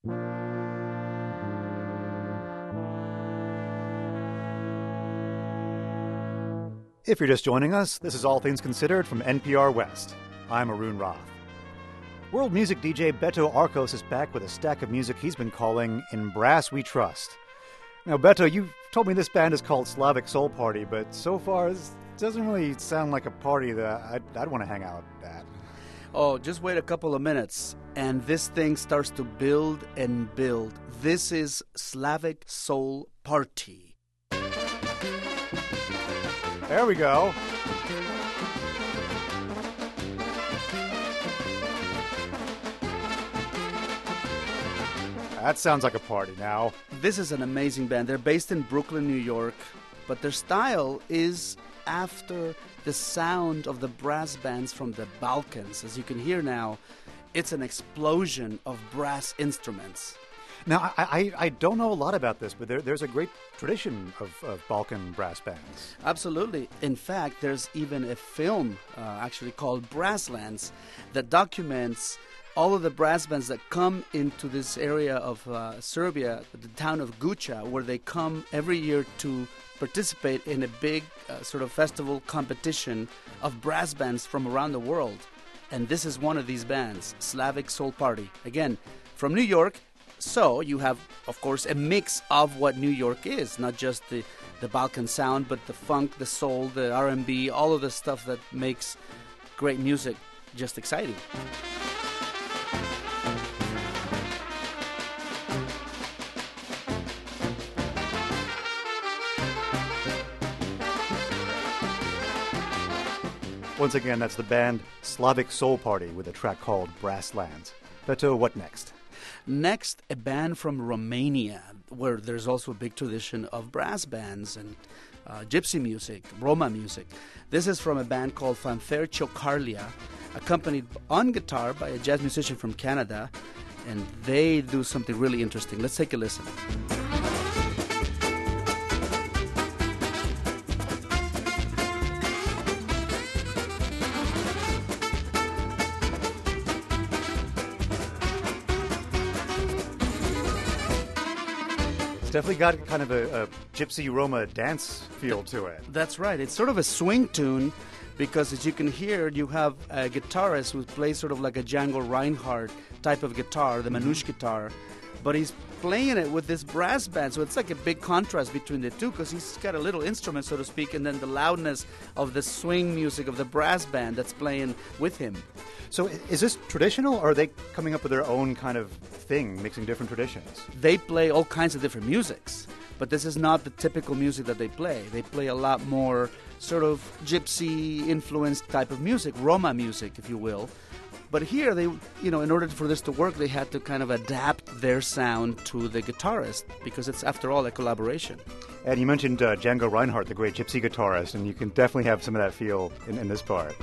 If you're just joining us, this is All Things Considered from NPR West. I'm Arun Roth. World music DJ Beto Arcos is back with a stack of music he's been calling In Brass We Trust. Now, Beto, you told me this band is called Slavic Soul Party, but so far this doesn't really sound like a party that I'd want to hang out at. Oh, just wait a couple of minutes, and this thing starts to build and build. This is Slavic Soul Party. There we go. That sounds like a party now. This is an amazing band. They're based in Brooklyn, New York, but their style is after the sound of the brass bands from the Balkans. As you can hear now, it's an explosion of brass instruments. Now, I don't know a lot about this, but there's a great tradition of Balkan brass bands. Absolutely. In fact, there's even a film actually called Brasslands that documents all of the brass bands that come into this area of Serbia, the town of Guča, where they come every year to participate in a big sort of festival competition of brass bands from around the world. And this is one of these bands, Slavic Soul Party. Again, from New York. So you have, of course, a mix of what New York is, not just the Balkan sound, but the funk, the soul, the R&B, all of the stuff that makes great music just exciting. Once again, that's the band Slavic Soul Party with a track called Brasslands. Beto, what next? Next, a band from Romania, where there's also a big tradition of brass bands and gypsy music, Roma music. This is from a band called Fanfare Ciocărlia, accompanied on guitar by a jazz musician from Canada, and they do something really interesting. Let's take a listen. Definitely got kind of a gypsy Roma dance feel to it. That's right. It's sort of a swing tune because, as you can hear, you have a guitarist who plays sort of like a Django Reinhardt type of guitar, the Manouche guitar, but he's playing it with this brass band. So it's like a big contrast between the two because he's got a little instrument, so to speak, and then the loudness of the swing music of the brass band that's playing with him. So is this traditional, or are they coming up with their own kind of thing, mixing different traditions? They play all kinds of different musics, but this is not the typical music that they play. They play a lot more sort of gypsy-influenced type of music, Roma music, if you will. But here, they, in order for this to work, they had to kind of adapt their sound to the guitarist because it's, after all, a collaboration. And you mentioned Django Reinhardt, the great gypsy guitarist, and you can definitely have some of that feel in this part.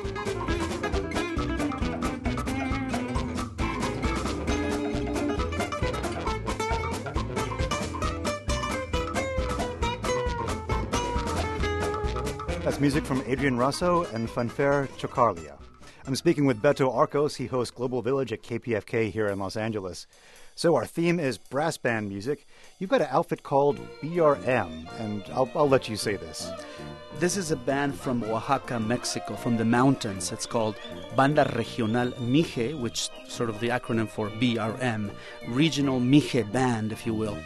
That's music from Adrian Rosso and Fanfare Ciocărlia. I'm speaking with Beto Arcos. He hosts Global Village at KPFK here in Los Angeles. So our theme is brass band music. You've got an outfit called BRM, and I'll let you say this. This is a band from Oaxaca, Mexico, from the mountains. It's called Banda Regional Mije, which is sort of the acronym for BRM, Regional Mije Band, if you will.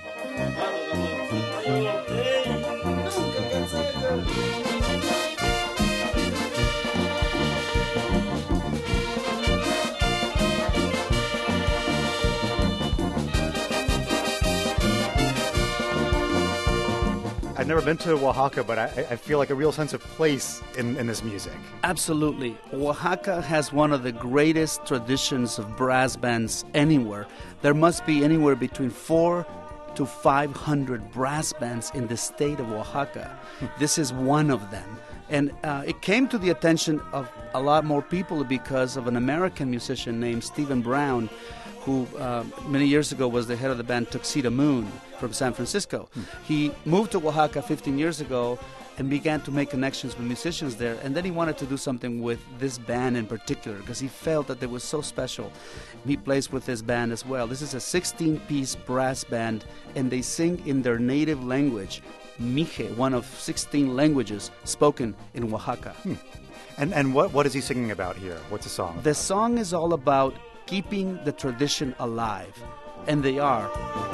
I've never been to Oaxaca, but I feel like a real sense of place in this music. Absolutely. Oaxaca has one of the greatest traditions of brass bands anywhere. There must be anywhere between 400 to 500 brass bands in the state of Oaxaca. This is one of them. And it came to the attention of a lot more people because of an American musician named Stephen Brown, who many years ago was the head of the band Tuxedo Moon from San Francisco. He moved to Oaxaca 15 years ago and began to make connections with musicians there. And then he wanted to do something with this band in particular because he felt that they were so special. He plays with this band as well. This is a 16-piece brass band, and they sing in their native language, Mije, one of 16 languages spoken in Oaxaca. And what is he singing about here? What's the song? The song is all about keeping the tradition alive, and they are.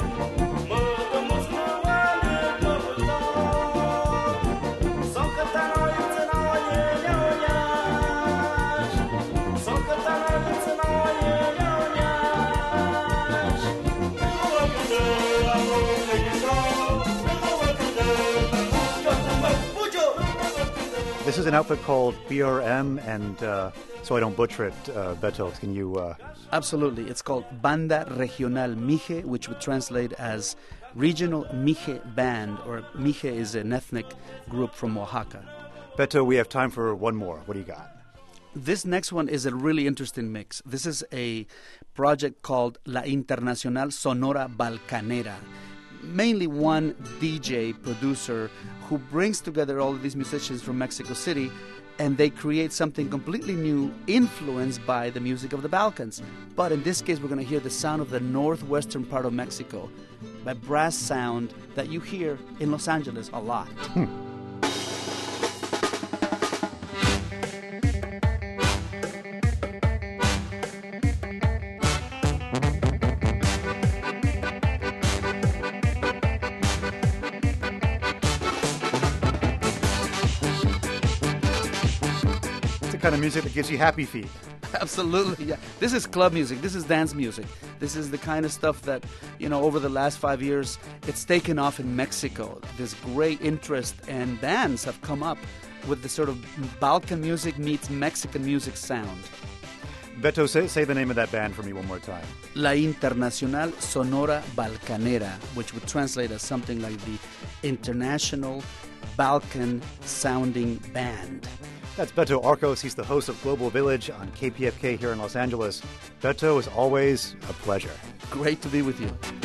This is an outfit called BRM, and so I don't butcher it, Beto, can you... Absolutely. It's called Banda Regional Mije, which would translate as Regional Mije Band, or Mije is an ethnic group from Oaxaca. Beto, we have time for one more. What do you got? This next one is a really interesting mix. This is a project called La Internacional Sonora Balcanera. Mainly one DJ producer who brings together all of these musicians from Mexico City, and they create something completely new, influenced by the music of the Balkans. But in this case, we're going to hear the sound of the northwestern part of Mexico, by brass sound that you hear in Los Angeles a lot. Kind of music that gives you happy feet. Absolutely, yeah. This is club music. This is dance music. This is the kind of stuff that, over the last 5 years, it's taken off in Mexico. There's great interest, and bands have come up with the sort of Balkan music meets Mexican music sound. Beto, say the name of that band for me one more time. La Internacional Sonora Balcanera, which would translate as something like the International Balkan Sounding Band. That's Beto Arcos. He's the host of Global Village on KPFK here in Los Angeles. Beto, is always a pleasure. Great to be with you.